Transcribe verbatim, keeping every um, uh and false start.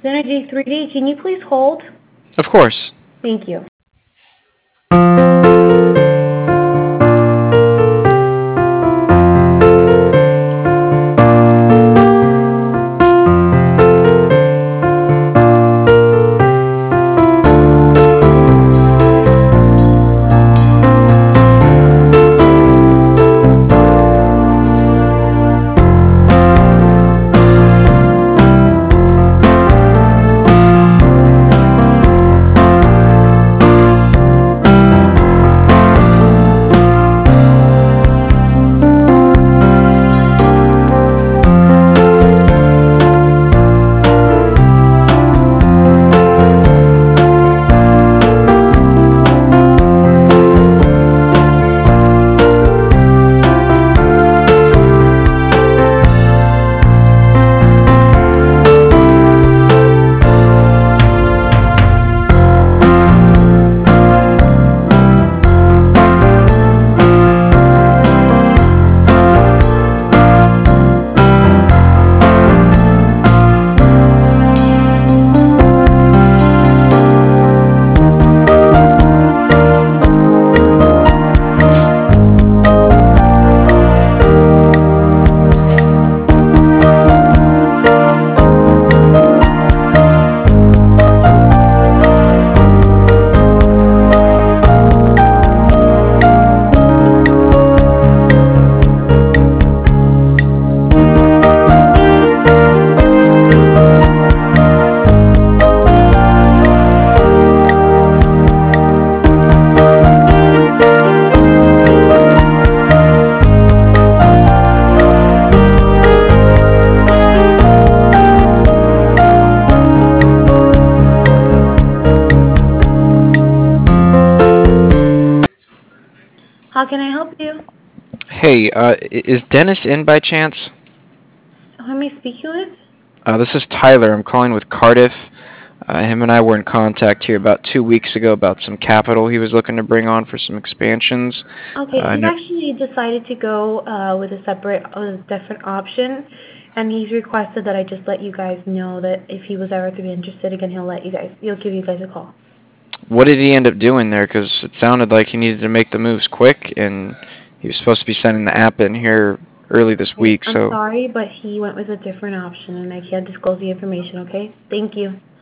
Synergy three D, can you please hold? Of course. Thank you. How can I help you? Hey, uh, i- is Dennis in by chance? Who am I speaking with? Uh, this is Tyler. I'm calling with Cardiff. Uh, him and I were in contact here about two weeks ago about some capital he was looking to bring on for some expansions. Uh, Okay, I he's know. actually decided to go uh, with a separate, a different option, and he's requested that I just let you guys know that if he was ever to be interested again, he'll let you guys, he'll give you guys a call. What did he end up doing there? Because it sounded like he needed to make the moves quick, and he was supposed to be sending the app in here early this Okay, week. I'm So sorry, but he went with a different option, and I can't disclose the information. Okay, thank you.